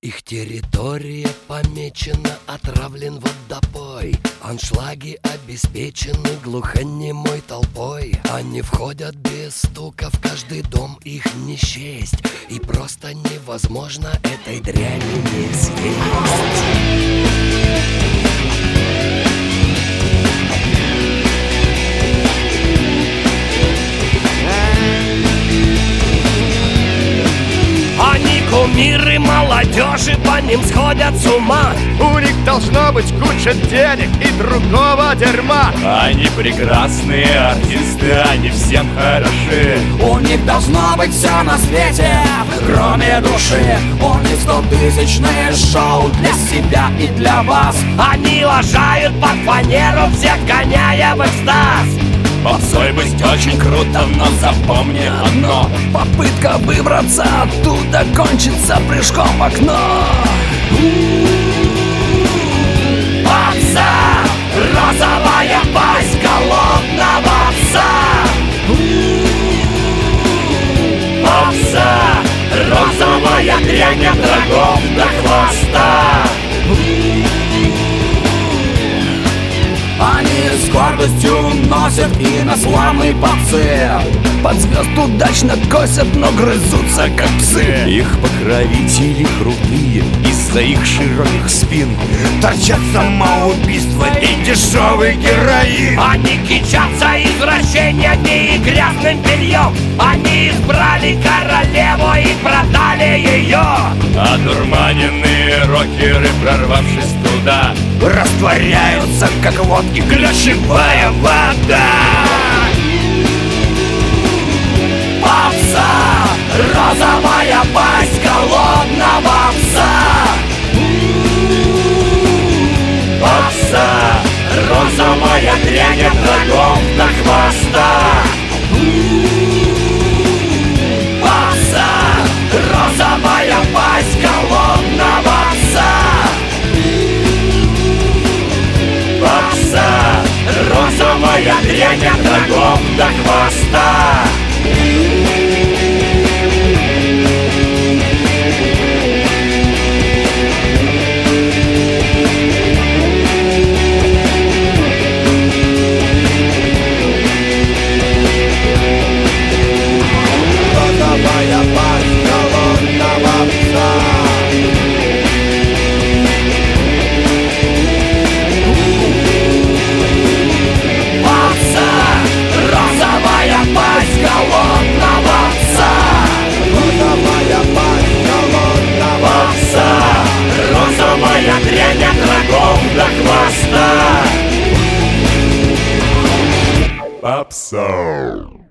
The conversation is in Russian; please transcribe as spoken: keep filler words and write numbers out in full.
Их территория помечена, отравлен водопой. Аншлаги обеспечены глухонемой толпой. Они входят без стука, в каждый дом их не счесть. И просто невозможно этой дряни не съесть. Кумиры молодежи, по ним сходят с ума. У них должно быть куча денег и другого дерьма. Они прекрасные артисты, они всем хороши. У них должно быть все на свете, кроме души. У них стотысячные шоу для себя и для вас. Они лажают под фанеру, всех гоняя в экстаз. Попсой быть очень круто, но запомни одно: попытка выбраться оттуда кончится прыжком в окно. Попса, розовая пасть голодного пса. Попса, розовая дрянь от рогов до хвоста. Они с гордостью носят имя славной попсы. Под звезд удачно косят, но грызутся как псы. Их покровители крутые из-за их широких спин. Торчат самоубийство и дешевый героин. Они кичатся извращениями и грязным бельем. Они избрали королеву и продали ее. Одурманенные рокеры, прорвавшись туда, растворяются, как водки ключевая вода. Попса, розовая пасть голодного пса. Попса, розовая дрянь от рогов до хвоста. Попса, розовая пасть голодного пса. Попса, розовая дрянь от рогов до хвоста. Дрянь от рогов до хвоста. попса.